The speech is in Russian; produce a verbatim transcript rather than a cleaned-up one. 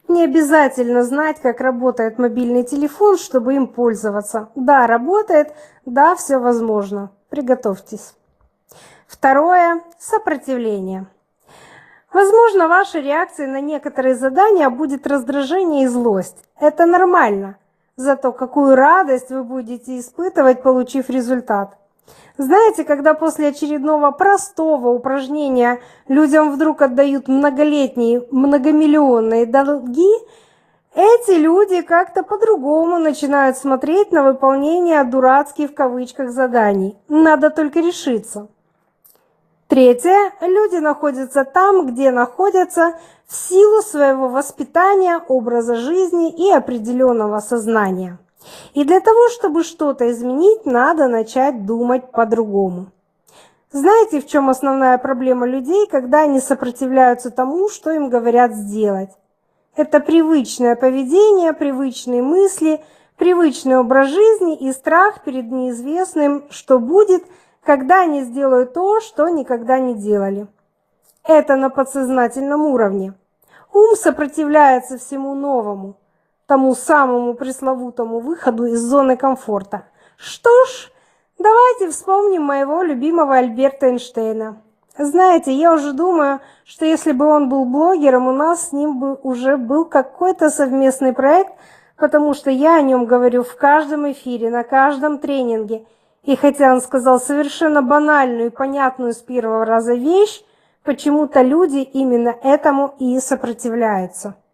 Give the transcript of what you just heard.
Не обязательно знать, как работает мобильный телефон, чтобы им пользоваться. Да, работает, да, все возможно. Приготовьтесь. Второе – сопротивление. Возможно, вашей реакцией на некоторые задания будет раздражение и злость. Это нормально. Зато какую радость вы будете испытывать, получив результат. Знаете, когда после очередного простого упражнения людям вдруг отдают многолетние, многомиллионные долги, эти люди как-то по-другому начинают смотреть на выполнение дурацких в кавычках заданий. Надо только решиться. Третье. Люди находятся там, где находятся в силу своего воспитания, образа жизни и определенного сознания. И для того, чтобы что-то изменить, надо начать думать по-другому. Знаете, в чем основная проблема людей, когда они сопротивляются тому, что им говорят сделать? Это привычное поведение, привычные мысли, привычный образ жизни и страх перед неизвестным, что будет, когда они сделают то, что никогда не делали. Это на подсознательном уровне. Ум сопротивляется всему новому, тому самому пресловутому выходу из зоны комфорта. Что ж, давайте вспомним моего любимого Альберта Эйнштейна. Знаете, я уже думаю, что если бы он был блогером, у нас с ним бы уже был какой-то совместный проект, потому что я о нем говорю в каждом эфире, на каждом тренинге. И хотя он сказал совершенно банальную и понятную с первого раза вещь, почему-то люди именно этому и сопротивляются.